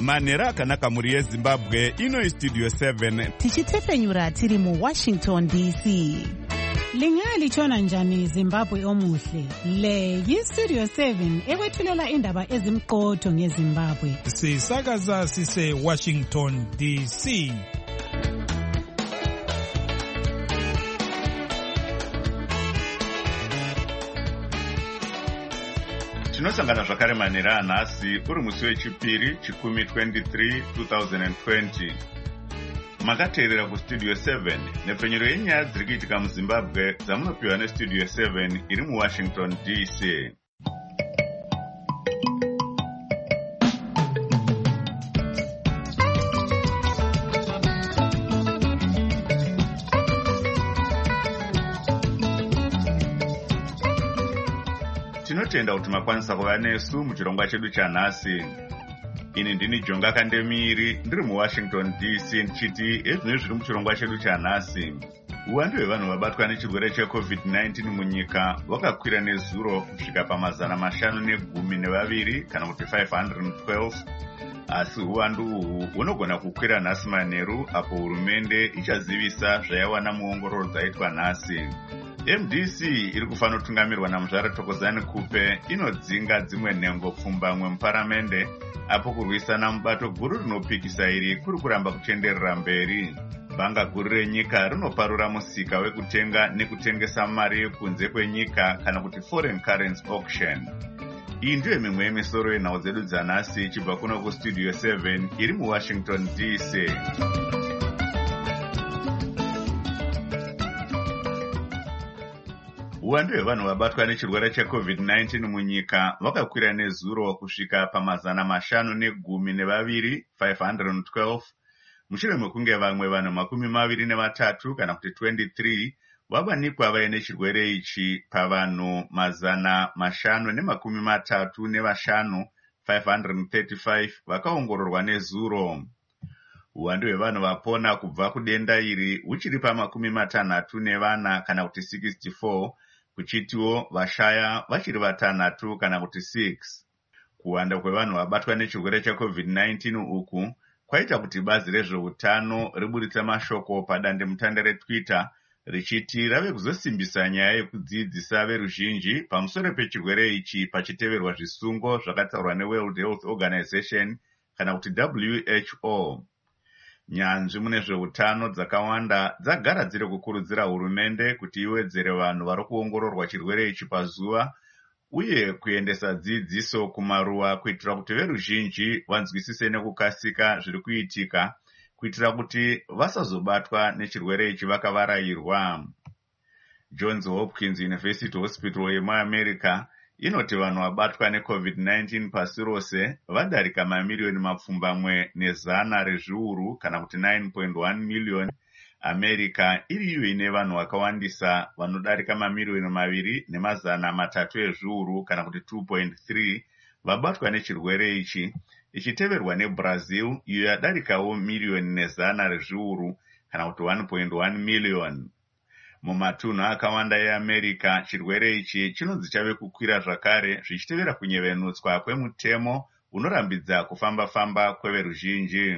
manhero akanaka mhuri yezimbabwe. Ino istudio 7 tichitefenyura tiri muWashington DC. Lingalitshona njani Zimbabwe omuhle? Le yistudio 7 ekwethulela indaba ezimqotho ngeZimbabwe. Sisakaza sise Washington DC. tinosangana zvakare manhero anhasi uri musi wechipiri chikumi 23 2020. makateerera kustudio 7 nepfenyuro yenyaya dziri kuitika muzimbabwe dzamunopiwa nestudio 7 iri muwashington DC. tinotenda kuti makwanisa kuva nesu muchirongwa chedu chanhasi. Ini ndini Jonga Kandemiri ndiri muWashington DC ndichiti ezvino zviri muchirongwa chedu chanhasi. Uwandu hwevanhu vabatwa nechirwere cheCovid-19 munyika hwakakwira nezuro kusvika pa512 kana kuti 512, asi uwandu uhu hunogona kukwira nhasi manheru apo hurumende ichazivisa zvayawana muongororo dzaitwa nhasi. MDC iri kufanotungamirwa naMuzvare Thokozani Kupe inodzinga dzimwe nhengo pfumbamwe muparamende apo kurwisana mubato guru rinopikisa iri kuri kuramba kuchenderera mberi. Bhanga guru renyika rinoparura musika wekutenga nekutengesa mari yekunze kwenyika kana kuti foreign currency auction. Iyi ndiyo mimwe yemisoro yenhau dzedu dzanhasi ichibva kuno kustudio 7 iri muWashington DC. Uwandu hwevanhu vabatwa nechirwere cheCovid-19 munyika vakakwira nezuro kusvika pa512 512, mushure mekunge vamwe vanhu 23 kana kuti 23 vavanikwa vaine chirwere ichi pavanhu 535 535 vakaongororwa nezuro. Uwandu hwevanhu vapona kubva kudenda iri huchiri pa64 kana kuti 64, kuchitiwo vashaya vachiri 6 kana kuti 6. Kuwanda kwevanhu vabatwa nechirwere cheCovid-19 uku kwaita kuti bazi rezveutano riburitse mashoko padandemutande reTwitter richiti rave kuzosimbisa nyaya yekudzidzisa veruzhinji pamusoro pechirwere ichi pachiteverwa zvisungo zvakataurwa neWorld Health Organization kana kuti WHO. Nyanzvi mune zveutano dzakawanda dzagara dziri kukurudzira hurumende kuti iwedzere vanhu vari kuongororwa chirwere ichi pazuva uye kuendesa dzidziso kumaruwa kuitira kuti veruzhinji vanzwisise nekukasika zviri kuitika kuitira kuti vasazobatwa nechirwere ichi vakavarayirwa. Johns Hopkins University Hospital yemuAmerica inoti vanhu vabatwa neCovid-19 pasi rose vadarika mamiliyoni mapfumbamwe nezana rezviuru kana kuti 9.1 miliyoni. America iri iyo ine vanhu vakawandisa vanodarika mamiliyoni 2.3 ezviuru kana kuti 2.3 vabatwa nechirwere ichi, ichiteverwa neBrazil iyo yadarikawo miliyoni nezana rezviuru kana kuti 1.1 miliyoni. Mumatunhu akawanda eAmerica chirwere ichi chinonzi chave kukwira zvakare zvichitevera kunyevenutswa kwemutemo unorambidza kufamba-famba kweveruzhinji.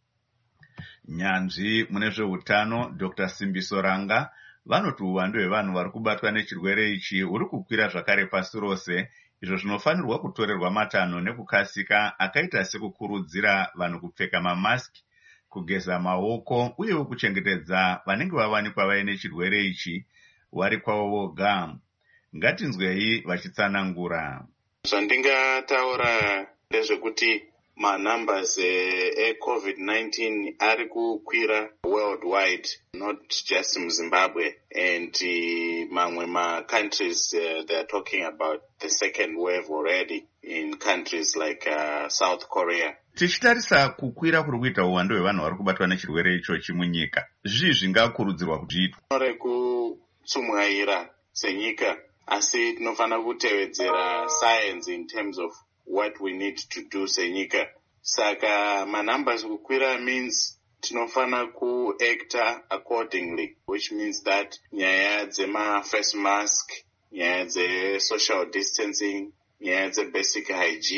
Nyanzvi mune zveutano Dr. Simbiso Ranga vanoti uwandu hwevanhu vari kubatwa nechirwere ichi huri kukwira zvakare pasi rose, izvo zvinofanirwa kutorerwa matanho nekukasika akaita sekukurudzira vanhu kupfeka mamasiki, kugeza maoko uyewo kuchengetedza vanenge vavanikwa vaine chirwere ichi vari kwavo voga. Ngatinzwei vachitsanangura. Zvandingataura ndezvekuti manumbers eCovid-19 ari kukwira worldwide, not just muZimbabwe, and mamwe countries they are talking about the second wave already in countries like South Korea. Tichitarisa kukwira kuri kuita uwandu hwevanhu vari kubatwa nechirwere ichochi munyika, zvii zvingakurudzirwa kuti zviitwe? Rekutsumwaira senyika, asi tinofanira kutevedzera science in terms of what we need to do senyika. Saka manumbers kukwira means tinofana kuacta accordingly, which means that nyaya dzema-face mask, nyaya dze-social distancing, nyaya dze-basic hygiene,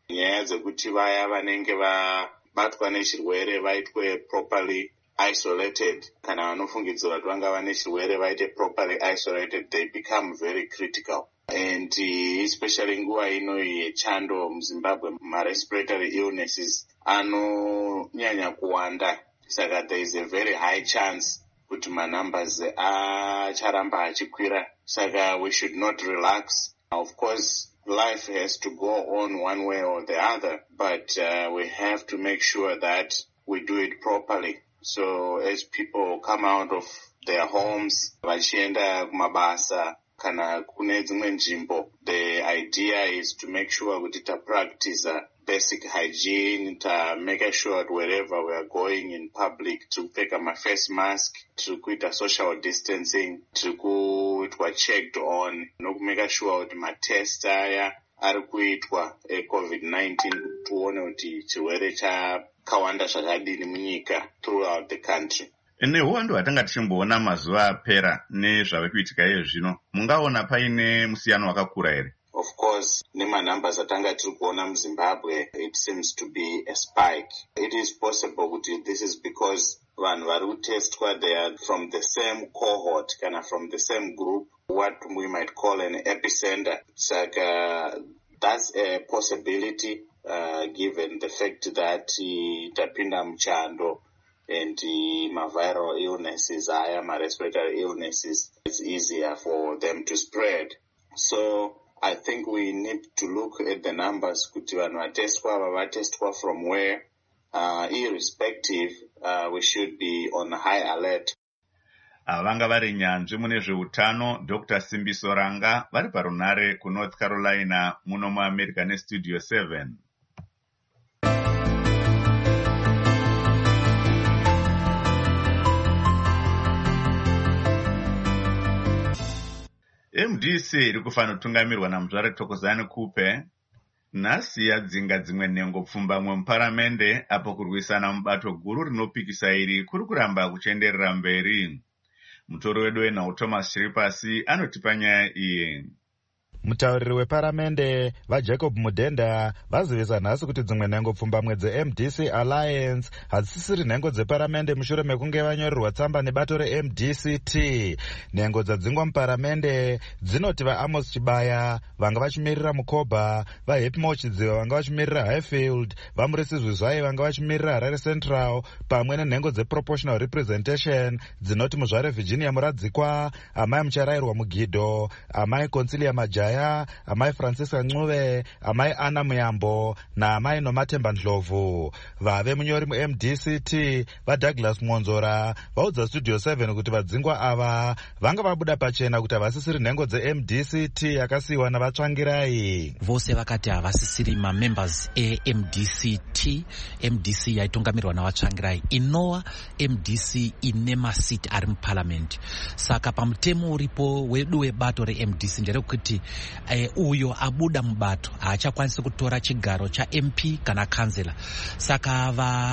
nyaya dzekuti vaya vanenge vabatwa nechirwere vaitwe properly isolated, kana vanofungidzirwa kuti vanga vane chirwere vaite properly isolated, they become very critical. And especially nguva ino yechando muZimbabwe, ma-respiratory illnesses anonyanya kuwanda. Saka there is a very high chance kuti ma-numbers acharamba achikwira. Saka we should not relax. Of course, life has to go on one way or the other, but we have to make sure that we do it properly. So as people come out of their homes, vachienda kumabasa, kana kune dzimwe nzvimbo, the idea is to make sure kuti practice basic hygiene, make sure that wherever we are going in public, to take a face mask, to quit social distancing, to kuitwa checked on, no make sure that my test aya ari kuitwa COVID-19 tuone kuti chirwere chakawanda zvakadini munyika throughout the country. Nehondo atanga tichimboona mazuva apera nezvave kuitika iye zvino, mungaona paine musiyano wakakura here? Of course, nema numbers atanga tiri kuona muZimbabwe, it seems to be a spike. It is possible kuti this is because vanhu vari kutestwa, they are from the same cohort, kana from the same group, what we might call an epicenter. Saka that's a possibility, given the fact that tapinda muchando and viral illnesses, respiratory illnesses, it's easier for them to spread. So I think we need to look at the numbers kuti vanhu vatestwa from where, irrespective, we should be on high alert. Vanga vari nyanzvi mune zveutano Dr. Simbiso Ranga vari parunare kuNorth Carolina muno muAmerica neStudio 7. MDC iri kufanira kutungamirwa naMuzvare Thokozani Kupe nhasi yadzinga dzimwe nhengo pfumbamwe muparamende apo kurwisana mubato guru rinopikisa iri kuri kuramba kuchenderera mberi. Mutori wedu wenhau Thomas Chiripasi anotipa nyaya iyi. Mutauriri weparamende vaJacob Mudenda vazivisa nhasi kuti dzimwe nhengo pfumbamwe dzeMDC Alliance hadzisisiri nhengo dzeparamende mushure mekunge vanyorerwa tsamba nebato reMDCT. Nhengo dzadzingwa muparamende dzinoti vaAmos Chibaya vanga vachimirira Mukoba, vaHappy Mochidziva vanga vachimirira Highfield, vaMurisi Zwizwai vanga vachimirira Harare Central, pamwe nenhengo dzeProportional Representation dzinoti Muzvare Virginia Muradzikwa, amai Mucharairwa Mugidho, amai Consilia Majaya, amai Francisca Ncube, amai Anna Muyambo naamai Nomatemba Ndlovu. Vave munyori muMDCT vaDouglas Mwonzora vaudza Studio 7 kuti vadzingwa ava vanga vabuda pachena kuti havasisiri nhengo dzeMDCT yakasiyiwa navatsvangirai. Vose vakati havasisiri mamembers eMDCT. MDC yaitungamirwa navatsvangirai, inova MDC ine masiti ari muparliament. Saka pamutemo uripo wedu webato reMDC nderekuti uyo abuda mubato haachakwanisi kutora chigaro chaMP kana kansela. Saka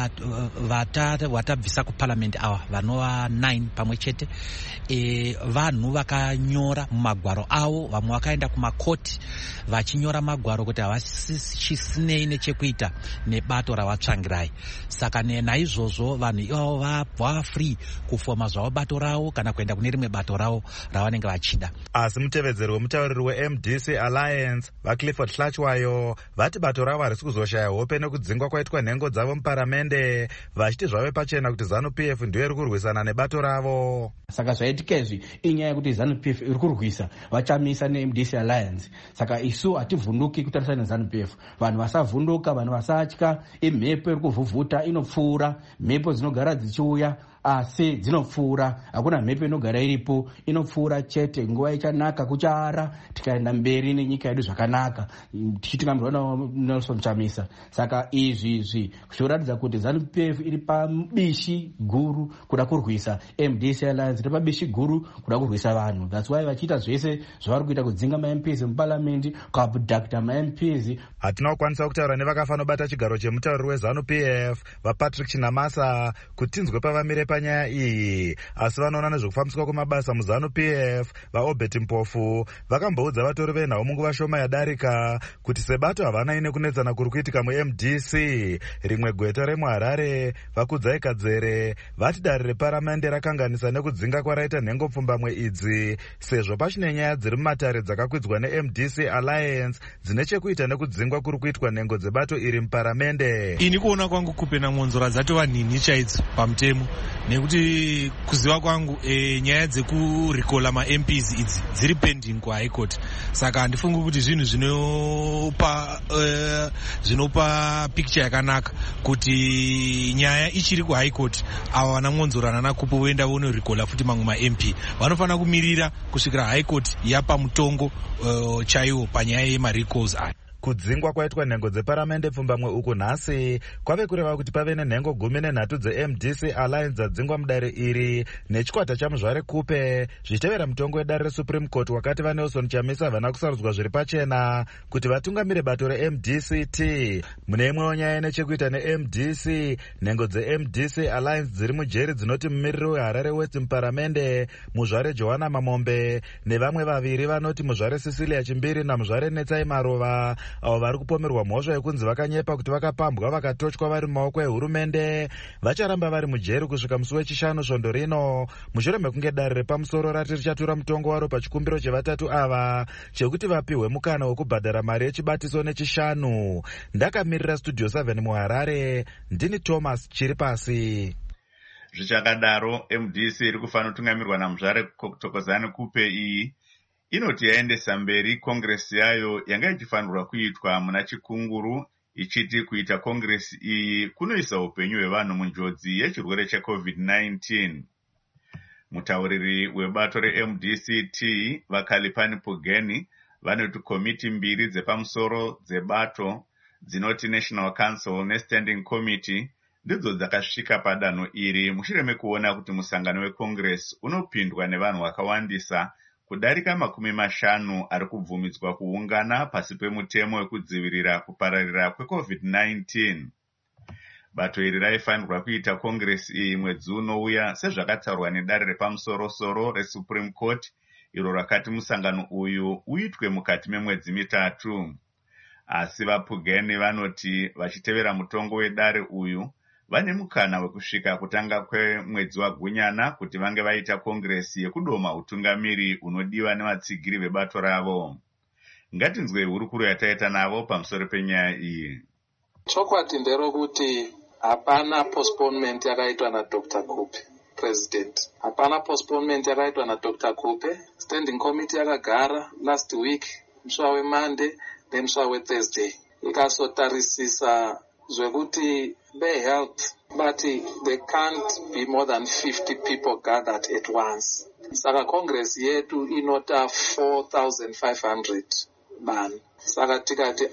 vatabvisa kuparliament ava vanova 9 pamwe chete, vanhu vakanyora mumagwaro avo, vamwe vakaenda kumakoti vachinyora magwaro kuti havasisinei nechekuita nebato ravatsvangirai. Saka naizvozvo vanhu ivavo vabva free kufoma zvavo bato ravo kana kuenda kune rimwe bato ravo ravanenge vachida. Asi mutevedzeri wemutauriri weMDC Alliance vaClifford Hlachwayo vati bato ravo harisi kuzoshaya hope nekudzingwa kwaitwa nhengo dzavo muparamende, vachiti zvave pachena kuti ZANU-PF ndiyo iri kurwisana nebato ravo. Saka zvaitika izvi inyaya yekuti ZANU-PF iri kurwisa vachamisa neMDC Alliance. Saka isu hativhunduki kutarisana neZANU-PF. Vanhu vasavhunduka, vanhu vasatya. Imhepo iri kuvhuvhuta inopfuura, mhepo dzinogara dzichiuya asi dzinopfuura, hakuna mhepo inogara iripo, inopfuura chete. Nguva ichanaka kuchara, tikaenda mberi nenyika yedu zvakanaka tichitungamirwa naNelson Chamisa. Saka izvi zvoratidza kuti ZANU-PF iri pabishi guru kuda kurwisa MDC Alliance, iri pabishi guru kuda kurwisa vanhu. That's why vachiita zvese zvavari kuita kudzinga maMPs muparliament, kuabducta maMPs. Hatina kukwanisa kutaura nevakafanobata chigaro chemutauriri weZANU-PF vaPatrick Chinamasa kuti tinzwe pavamire panyaya iyi, asi vanoona nezvekufambiswa kwemabasa muZANU-PF vaObert Mpofu vakamboudza vatori venhau munguva shoma yadarika kuti sebato havana ine kunetsana kuri kuitika muMDC. Rimwe gweta remuHarare Vakudzai Kadzere vati dare reparamende rakanganisa nekudzinga kwaraita nhengopfumbamwe idzi sezvo pachine nyaya dziri mumatare dzakakwidzwa neMDC Alliance dzine chekuita nekudzingwa kuri kuitwa nhengo dzebato iri muparamende. Ini kuona kwangu kupena ngonzora dzatova nhinhi chaidzo pamutemo, nekuti kuziva kwangu nyaya dzekurikola maMPs idzi dziri pending kuHigh Court. Saka handifungi kuti zvinhu zvinopa picture yakanaka kuti nyaya ichiri kuHigh Court ava vana ngonzorana nakupo voenda vonorikola futi mamwe maMP. Vanofanira kumirira kusvikira High Court yapa mutongo chaiwo panyaya yemaricals aya. Kudzingwa kwaitwa nhengo dzeparamende pfumbamwe uku nhasi kwave kureva kuti pave nenhengo 13 dzeMDC Alliance dzadzingwa mudare iri nechikwata chamuzvare Kupe zvichitevera mutongo wedare reSupreme Court wakati vaNelson Chamisa havana kusarudzwa zviri pachena kuti vatungamire bato reMDCT. Mune imwewo nyaya nechekuita neMDC, nhengo dzeMDC Alliance dziri mujeri dzinoti mumiriri weHarare West muparamende muzvare Johanna Mamombe nevamwe vaviri vanoti muzvare Cecilia Chimbiri namuzvare Netsai Marova avo vari kupomerwa mhosva yekunzi vakanyepa kuti vakapambwa vakatotywa vari mumaoko ehurumende vacharamba vari mujeri kusvika musi wechishanu svondo rino, mushure mekunge dare repamusoro rati richatura mutongo waro pachikumbiro chevatatu ava chekuti vapihwe mukana wekubhadhara mari yechibatiso nechishanu. Ndakamirira Studio 7 muHarare, ndini Thomas Chiripasi. Zvichakadaro, MDC iri kufanira kutungamirwa namuzvare Thokozani Kupe iyi inoti yaendesa mberi kongresi yayo yanga ichifanirwa kuitwa muna Chikunguru, ichiti kuita kongresi iyi kunoisa upenyu hwevanhu munjodzi yechirwere cheCovid-19. Mutauriri webato reMDCT Vakalipani Pugeni vanoti komiti mbiri dzepamusoro dzebato dzinoti National Council neStanding Committee ndidzo dzakasvika padanho iri mushure mekuona kuti musangano wekongresi unopindwa nevanhu vakawandisa kudarika 50 ari kubvumidzwa kuungana pasi pemutemo wekudzivirira kupararira kweCovid-19. Bato iri raifanirwa kuita kongresi iyi mwedzi unouya sezvakataurwa nedare repamusoro-soro reSupreme Court iro rakati musangano uyu uitwe mukati memwedzi 3. Asi vaPugeni vanoti vachitevera mutongo wedare uyu vane mukana wekusvika kutanga kwemwedzi waGunyana kuti vange vaita kongresi yekudoma utungamiri unodiwa nevatsigiri vebato ravo. Ngatinzwe hurukuro yataita navo pamusoro penyaya iyi. Chokwadi nderokuti hapana postponement yakaitwa naDr. Kupe president. Hapana postponement yakaitwa naDr. Kupe. Standing committee yakagara last week musi weMonday nemusi weThursday ikasotarisisa zvekuti health, but there can't be more than 50 people gathered at once. Saka Congress yetu inota 4,500 man. Saka tikati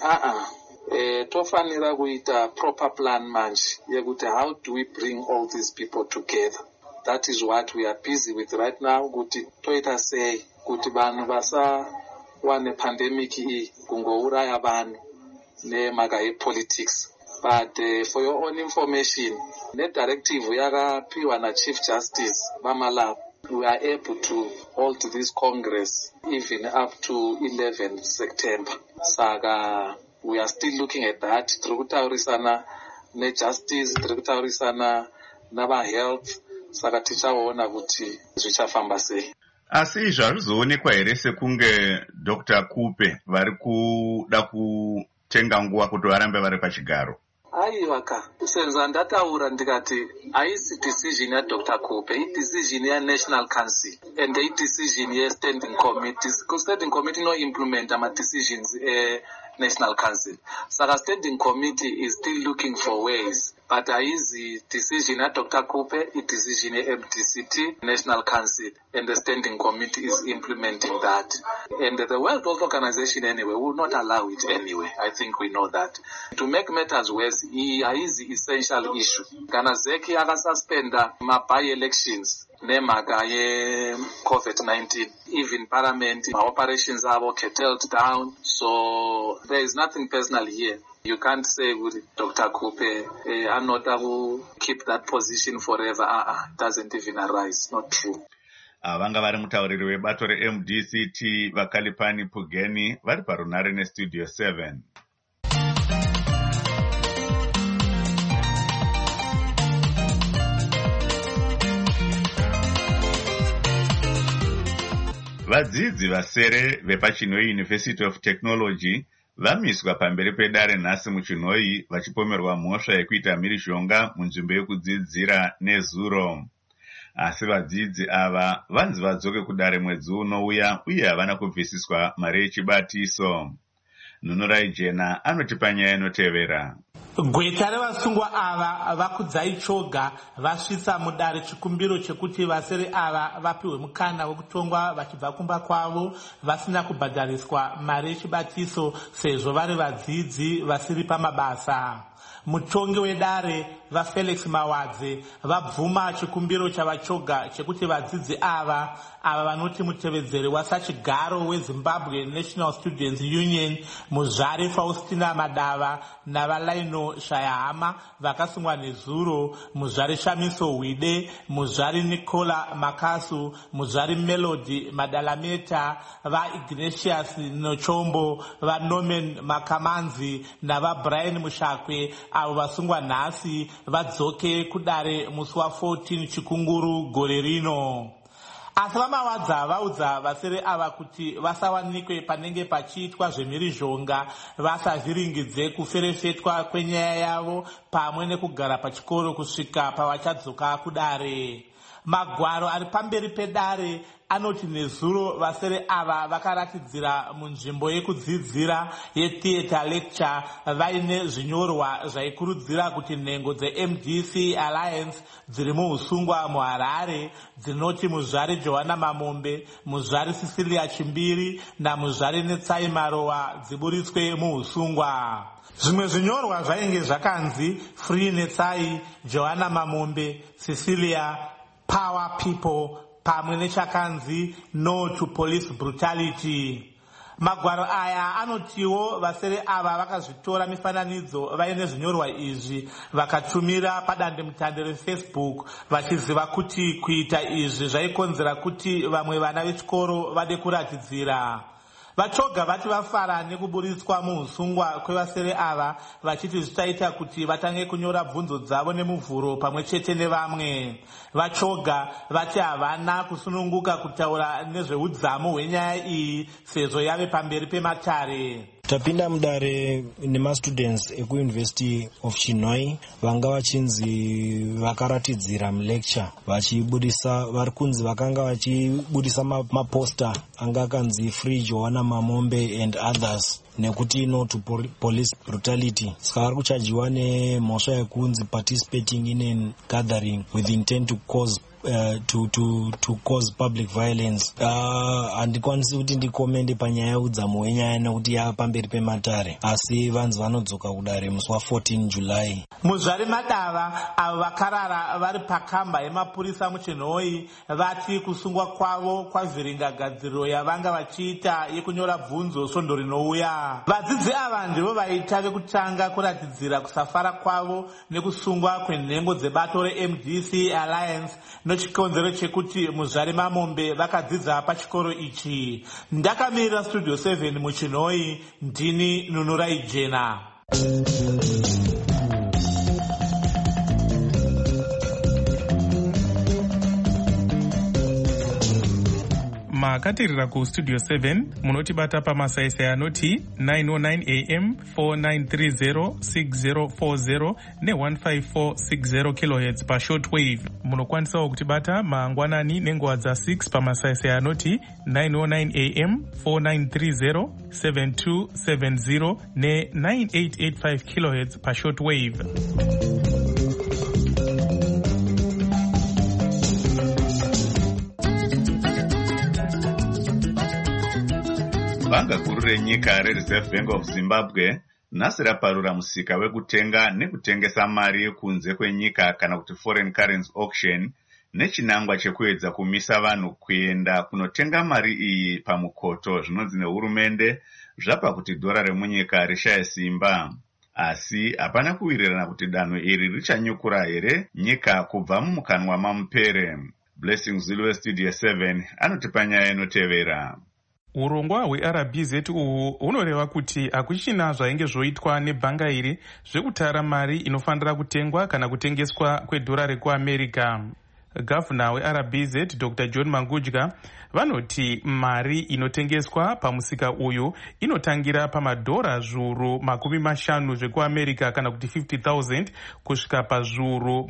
tofanira kuita proper plan manje yekuti how do we bring all these people together. That is what we are busy with right now, kuti toita sei kuti vanhu vasawane pandemic iyi kungouraya vanhu nemhaka yepolitics. But for your own information, the directive yakapiwa na Chief Justice Bamalab, we are able to hold this Congress even up to 11 September. Saga, we are still looking at that. Tributarisana ne justice, tributarisana naba health. Saga tichaona kuti zvichafamba sei. Asi zvazvizoonekwa here sekunge Dr. Kupe vari kuda kutenga nguva kuti varambe vari pachigaro? Aiwaka, senza ndataura ndikati haisi decision ya Dr. Kupe, decision ya National Council and the decision ya Standing Committee. Standing Committee no implement ama decisions National Council. Saka Standing Committee is still looking for ways. But haisi decision ya Dr. Kupe, decision ya MDCT, National Council, and the Standing Committee is implementing that. And the World Health Organization anyway will not allow it anyway. I think we know that. To make matters worse, haisi essential issue. Kana Zeki akasuspenda by-elections nemhaka ye-COVID-19. Even parliament, operations are curtailed down. So there is nothing personal here. You can't say kuti Dr. Kupe anota to keep that position forever. It doesn't even arise. Not true. Vanga vari mutauriri webato reMDCT Vakalipani Pugeni vari parunare neStudio 7. Vadzidzi vasere vepachinoi University of Technology vamiswa pamberi pedare nhasi muchinoi vachipomerwa mhosva yekuita mhirizhonga munzvimbo yekudzidzira nezuro. Asi vadzidzi ava vanzi vadzoke kudare mwedzi unouya uye havana kubvisiswa mari yechibatiso. Nunurai Jena anotipa nyaya inotevera. Gweta revasungwa ava vakudzai choga vasvitsa mudare chikumbiro chekuti vasere ava vapiwe mukana wekutongwa vachibva kumba kwavo vasina kubhadhariswa mari yechibatiso sezvo vari vadzidzi vasiri pamabasa. Mutongi wedare vaFelix Mawadze vabvuma chikumbiro chavachoga chekuti vadzidzi ava vanoti mutevedzeri wasachigaro weZimbabwe National Students Union Muzvari Faustina Madava naValaino Shayahama vakasungwa nezuro, Muzvari Shamiso Hwide, Muzvari Nicola Makasu, Muzvari Melody Madalameta, vaIgnatius Nochombo, vaNorman Makamanzi navaBrian Mushakwe avo vasungwa nhasi vadzoke kudare musi wa14 Chikunguru gore rino. Asi vaMawadza vaudza vasere ava kuti vasawanikwe panenge pachiitwa zvemhirizhonga vasazviringidze kuferefetwa kwenyaya yavo pamwe nekugara pachikoro kusvika pavachadzoka kudare. Magwaro ari pamberi pedare anoti nezuro vasere ava vakaratidzira munzvimbo yekudzidzira yetheatre lecture vaine zvinyorwa zvaikurudzira kuti nhengo dzeMDC Alliance dziri muusungwa muHarare dzinoti Muzvari Johanna Mamombe, Muzvari Cecilia Chimbiri naMuzvari Netsai Marowa dziburitswe muusungwa. Zvimwe zvinyorwa zvainge zvakanzi Free Netsai, Johanna Mamombe, Cecilia, Power People, pamwe nechakanzi No to Police Brutality. Magwaro aya anotiwo vasere ava vakazvitora mifananidzo vaine zvinyorwa izvi vakatumira padandemutande reFacebook vachiziva kuti kuita izvi zvaikonzera kuti vamwe vana vechikoro vade kuratidzira. Vachoga vati vafara nekuburitswa muusungwa kwevasere ava vachiti zvichaita kuti vatange kunyora bvunzo dzavo nemuvhuro pamwe chete nevamwe. Vachoga vati havana kusununguka kutaura nezveudzamu hwenyaya iyi sezvo yave pamberi pematare. Tapinda mudare nemastudents ekuUniversity of Chinoi vanga vachinzi vakaratidzira mulecture vachibudisa vari kunzi vakanga vachibudisa maposter anga akanzi Free Johanna Mamombe and others nekuti No to Police Brutality. Saka vari kuchajiwa nemhosva yekunzi participating in a gathering with intent to cause cause public violence. Handikwanisi kuti ndikomende panyaya yeudzamu hwenyaya nekuti yava pamberi pematare, asi vanzi vanodzoka kudare musi wa14 July. Muzvari Madava avo vakarara vari pakamba yemapurisa muChinoi vati kusungwa kwavo kwavhiringagadziriro yavanga vachiita yekunyora bvunzo svondo rinouya. Vadzidzi ava ndivo vaita vekutanga kuratidzira kusafara kwavo nekusungwa kwenhengo dzebato reMDC Alliance nochikonzero chekuti Muzvari Mamombe vakadzidza pachikoro ichi. Ndakamirira Studio 7 muChinoi, ndini Nunurai Jena. Makatirira kuStudio 7 munotibata pamasaisai anoti 909 AM 4930 6040 ne15460 kHz pashortwave. Munokwanisawo kutibata mangwanani nenguva dza6 pamasaisai anoti 909 AM 4930 7270 ne9885 kHz pashortwave. Banga guru renyika reReserve Bank of Zimbabwe nhasi raparura musika wekutenga nekutengesa mari yekunze kwenyika kana kuti foreign currency auction nechinangwa chekuedza kumisa vanhu kuenda kunotenga mari iyi pamukoto zvinonzi nehurumende zvapa kuti dhora remunyika rishaye simba. asi hapana kuwirirana kuti danho iri richanyukura here nyika kubva mumukanwa mamupere. Blessing Zulu weStudio 7 anotipa nyaya inotevera. Urongwa hweRBZ uhu hunoreva kuti hakuchina zvainge zvoitwa nebhanga iri zvekutara mari inofanira kutengwa kana kutengeswa kwedhora rekuAmerica. Gavhuna weRBZ Dr. John Mangudya vanoti mari inotengeswa pamusika uyu inotangira pamadhora zviuru 50 zvekuAmerica kana kuti 50,000 kusvika pazviuru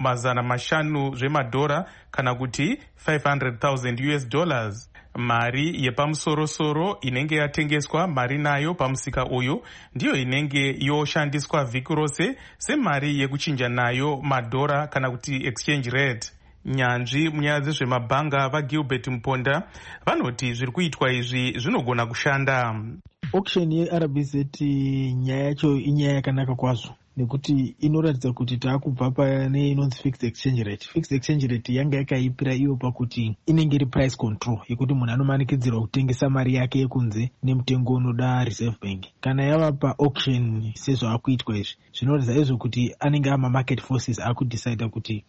500 zvemadhora kana kuti 500,000 US dollars. Mari yepamusorosoro inenge yatengeswa mari nayo pamusika uyu ndiyo inenge yoshandiswa vhiki rose semari yekuchinja nayo madhora kana kuti exchange rate. Nyanzvi munyaya dzezvemabhanga vaGilbert Muponda vanoti zviri kuitwa izvi zvinogona kushanda. Auction yeRBZ nyaya yacho inyaya yakanaka kwazvo nekuti inoratidza kuti taakubva pane inonzi fixed exchange rate. Fixed exchange rate yanga yakaipira iyo pakuti inenge iri price control yekuti munhu anomanikidzirwa kutengesa mari yake yekunze nemutengo unoda Reserve Bank. Kana yava paauction sezvaakuitwa izvi zvinoratidza izvo kuti anenge ama market forces akudecide kuti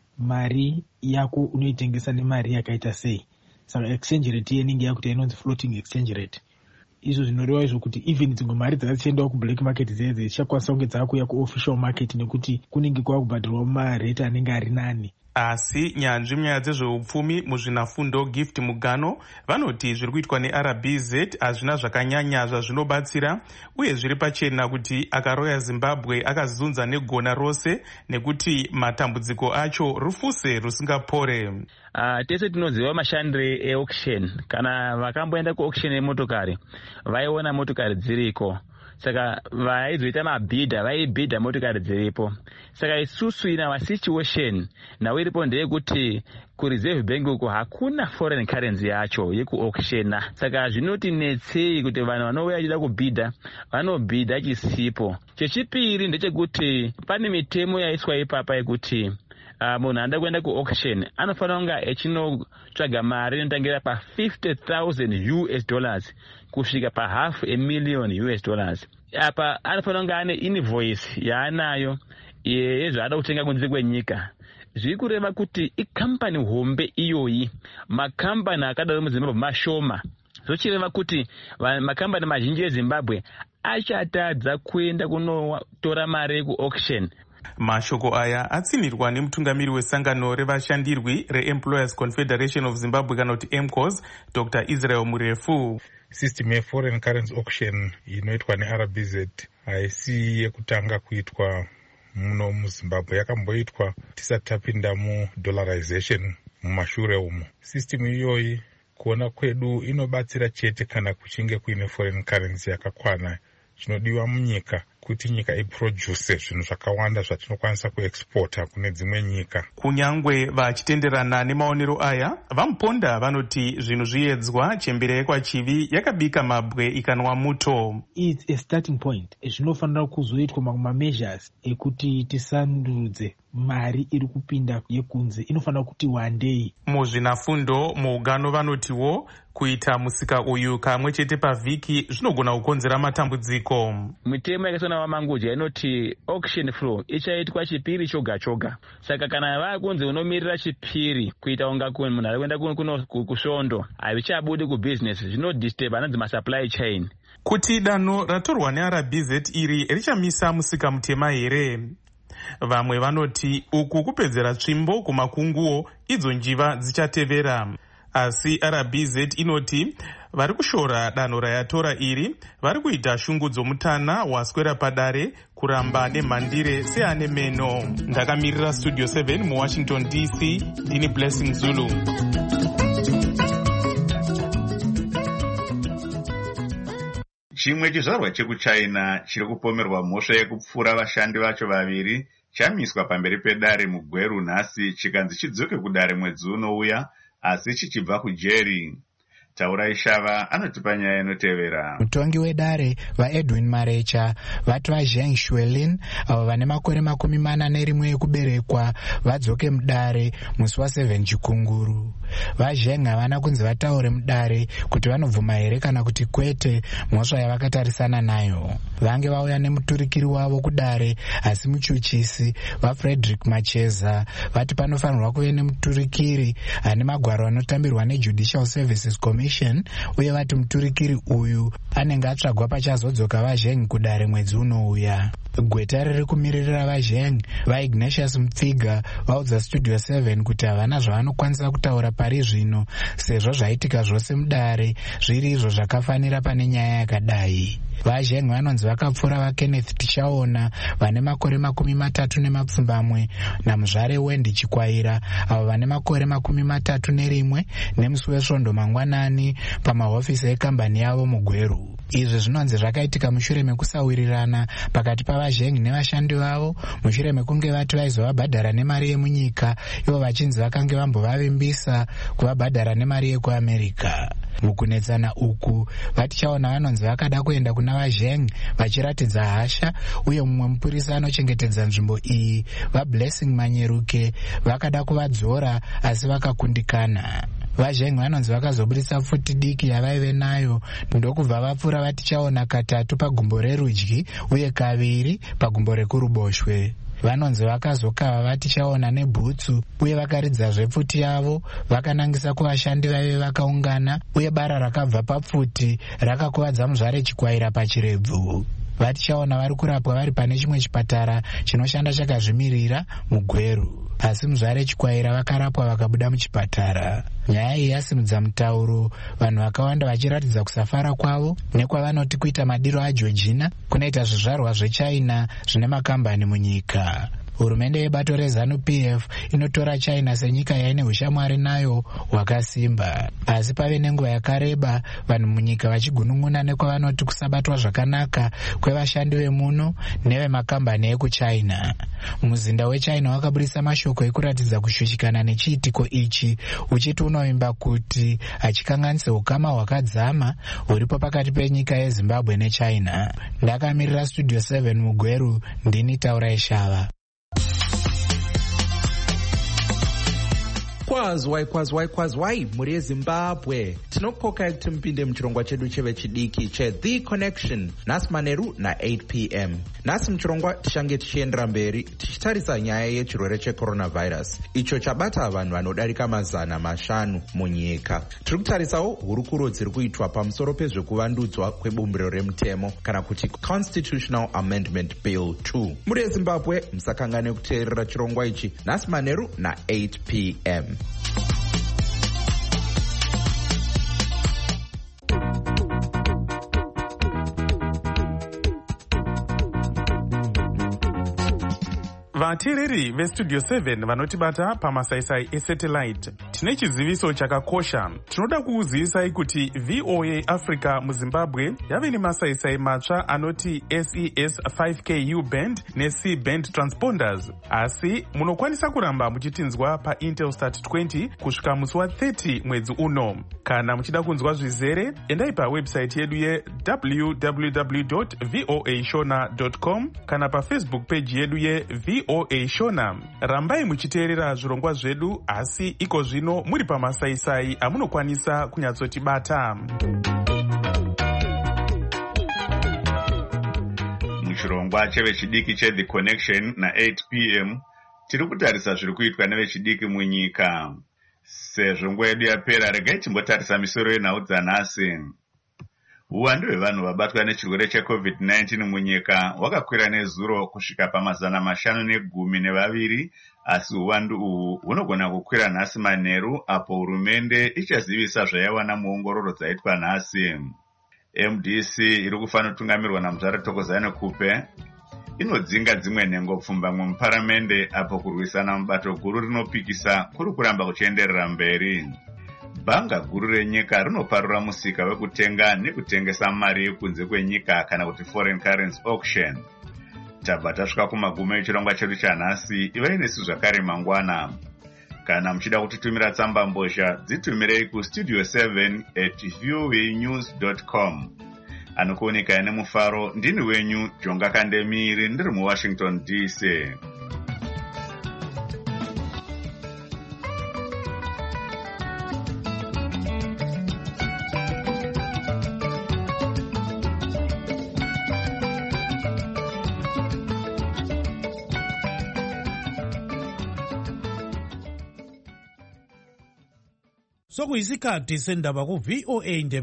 mari yako unoitengesa nemari yakaita sei. Saka exchange rate inenge yakuti inonzi floating exchange rate. Izvo zvinoreva izvo kuti even dzimwe mari dzakachiendawo kublack market dzedze dzichakwanisa kunge dzakuya kuofficial market nekuti kunenge kwakubhadharwa marate anenge ari nani. Asi nyanzvi munyaya dzezveupfumi muzvinafundo Gift Mugano vanoti zviri kuitwa neRBZ hazvina zvakanyanya zvazvinobatsira uye zviri pachena kuti akaroya Zimbabwe akazunza negona rose nekuti matambudziko acho rufuse rusingapore. Tese tinoziva mashandire eauction. Kana vakamboenda kuauction yemotokari vaiona motokari dziriko, saka vaizoita mabhidha vaibhidha motokari dziripo. Saka isusu in our situation nawo iripo ndeyekuti kureserve bank uko hakuna foreign currency yacho yekuauctiona. Saka zvinotinetsei kuti vanhu vanouya vachida kubhidha vanobhidha chisipo. Chechipiri ndechekuti pane mitemo yaiswa ipapa yekuti munhu anoda kuenda kuauction anofanira kunge echinotsvaga mari inotangira pa 50,000 US dollars kusvika pa $500,000 US dollars. Apa anofanira kunge ane invoice yaanayo yezvaada kutenga kunze kwenyika. Zviri kureva kuti ikambani hombe iyoyi. Makambani akadaro muZimbabwe mashoma. Zvochireva kuti makambani mazhinji eZimbabwe achatadza kuenda kunotora mari yekuauction. Mashoko aya atsinirwa nemutungamiri wesangano revashandirwi reEmployers Confederation of Zimbabwe kana kuti EMCOS Dr. Israel Murefu. System yeforeign currency auction inoitwa neRBZ haisi yekutanga kuitwa muno muZimbabwe. Yakamboitwa tisati tapinda mudollarization mumashure umo. System iyoyi kuona kwedu inobatsira chete kana kuchinge kuine foreign currency yakakwana chinodiwa munyika kuti nyika iproduce zvinhu zvakawanda zvatinokwanisa kuexporta kune dzimwe nyika. Kunyangwe vachitenderana nemaonero aya, vamuponda vanoti zvinhu zviedzwa chembere kwachivi yakabika mabwe ikanwa muto. It's a starting point. Zvinofanira kuzoitwa mamwe measures ekuti tisandudze mari iri kupinda yekunze inofanira kuti wandei. Muzvinafundo muugano vanotiwo kuita musika uyu kamwe chete pavhiki zvinogona kukonzera matambudziko. Mitemo yakaiswa naMangudya inoti auction floor ichaitwa chipiri choga choga. Saka kana vakunzi unomirira chipiri kuita unga munhu ari kuenda kusvondo hazvichabudi kubusiness, zvinodisturb anonzi masupply chain. Kuti danho ratorwa neRBZ iri richamisa musika mutema here? Vamwe vanoti uku kupedzera tsvimbo kumakunguwo idzo njiva dzichatevera. Asi RBZ inoti vari kushora danho rayatora iri vari kuita shungu dzomutana waswera padare kuramba nemhandire seane meno. Ndakamirira Studio 7 muWashington DC, ndini Blessing Zulu. Chimwe chizvarwa chekuChina chiri kupomerwa mhosva yekupfura vashandi vacho vaviri chamiswa pamberi pedare mugweru nhasi chikanzi chidzoke kudare mwedzi unouya asi chichibva kujeri. Taurai Shava anotipa nyaya inotevera. Mutongi wedare vaEdwin Marecha vati vaZheng Xuelin avo vane makore 41 ekuberekwa vadzoke mudare musi wa7 Chikunguru. VaZheng havana kunzi vataure mudare kuti vanobvuma here kana kuti kwete mhosva yavakatarisana nayo. Vange vauya nemuturikiri wavo kudare, asi muchuchisi vaFrederick Macheza vati panofanirwa kuve nemuturikiri ane magwaro anotambirwa neJudicial Services Commission, uye vati muturikiri uyu anenge atsvagwa pachazodzoka vaZheng kudare mwedzi unouya. Gweta riri kumiririra vaZheng vaIgnatius Mupfiga vaudza Studio 7 kuti havana zvavanokwanisa kutaura pari zvino, sezvo zvaitika zvose mudare zviri izvo zvakafanira pane nyaya yakadai. VaZheng vanonzi vakapfuura vaKenneth Tichaona vane makore 31 namuzvare Wendy Chikwaira avo vane makore 31 nemusi wesvondo mangwanani pamahofisi ekambani yavo muGweru. Izvi zvinonzi zvakaitika mushure mekusawirirana pakati pavaZheng nevashandi vavo mushure mekunge vati vaizovabhadhara nemari yemunyika, ivo vachinzi vakange vambovavimbisa kuvabhadhara nemari yekuAmerica. Mukunetsana uku vatichaona vanonzi vakada kuenda kuna vaZheng vachiratidza hasha, uye mumwe mupurisa anochengetedza nzvimbo iyi vaBlessing Manyeruke vakada kuvadzora asi vakakundikana. VaZheng vanonzi vakazobudisa futi diki yavaive nayo ndokubva vapfuura vatichaona katatu pagumbo rerudyi uye kaviri pagumbo rekuruboshwe. Vanonzi vakazokava vatichaona nebhutsu uye vakaridzazve pfuti yavo vakanangisa kuvashandi vaive vakaungana, uye bara rakabva papfuti rakakuvadza muzvare Chikwaira pachirebvu. Vatichaona vari kurapwa vari pane chimwe chipatara chinoshanda chakazvimirira muGweru, asi muzvare Chikwaira vakarapwa vakabuda muchipatara. Nyaya iyi yasimudza mutauro, vanhu vakawanda vachiratidza kusafara kwavo nekwavanoti kuita madiro aGeorgina kunoita zvizvarwa zveChina zvine makambani munyika. Hurumende yebato reZANU-PF inotora China senyika yaine ushamwari nayo hwakasimba, asi pave nenguva yakareba vanhu munyika vachigunun'una nekwavanoti kusabatwa zvakanaka kwevashandi vemuno nevemakambani ekuChina. Muzinda weChina wakabudisa mashoko ekuratidza kushushikana nechiitiko ichi, uchiti unovimba kuti hachikanganise ukama hwakadzama huripo pakati penyika yeZimbabwe neChina. Ndakamirira Studio 7 muGweru, ndini Taurai Shava. Kwazwai muri yeZimbabwe, tinokoka kuti mupinde muchirongwa chedu chevechidiki cheThe Connection nhasi manheru na8 p.m. Nhasi muchirongwa tichange tichiendera mberi tichitarisa nyaya yechirwere checoronavirus icho chabata vanhu vanodarika 500 munyika. Tiri kutarisawo hurukuro dziri kuitwa pamusoro pezvekuvandudzwa kwebumbiro remutemo kana kuti Constitutional Amendment Bill 2. Muri yeZimbabwe musakangane kuteerera chirongwa ichi nhasi manheru na8 p.m. vateereri vestudio 7 vanotibata pamasaisai esatellite, tine chiziviso chakakosha. Tinoda kukuzivisai kuti VOA Africa muZimbabwe yave nemasaisai matsva anoti SES 5Ku band neC band transponders, asi munokwanisa kuramba muchitinzwa paIntelsat 20 kusvika musi wa30 mwedzi uno. Kana muchida kunzwa zvizere, endai pawebsite yedu ye www.voashona.com kana pafacebook page yedu yeVOA Shona. Rambai muchiteerera zvirongwa zvedu, asi iko zvino muri pamasaisai amunokwanisa kunyatsotibata. Muchirongwa chevechidiki cheThe Connection na8 p.m. tiri kutarisa zviri kuitwa nevechidiki munyika. Sezvo nguva yedu yapera, regai timbotarisa misoro yenhau dzanhasi. Uwandu hwevanhu vabatwa nechirwere cheCovid-19 munyika hwakakwira nezuro kusvika pa512, asi uwandu uhu hunogona kukwira nhasi manheru apo hurumende ichazivisa zvaiwana muongororo dzaitwa nhasi. MDC iri kufanotungamirwa namuzvare Thokozani Kupe inodzinga dzimwe nhengo pfumbamwe muparamende apo kurwisana mubato guru rinopikisa kuri kuramba kuchienderera mberi. Bhanga guru renyika rinoparura musika wekutenga nekutengesa mari yekunze kwenyika kana kuti foreign currency auction. Tabva tasvika kumagumo echirongwa chedu chanhasi. Ivai nesu zvakare mangwana. Kana muchida kutitumira tsamba mbozha, dzitumirei kustudio 7@voanews.com. Anokuoneka nemufaro ndini wenyu Jonga Kandemiri ndiri muWashington DC. Sokuyisikhathi sendaba ku VOA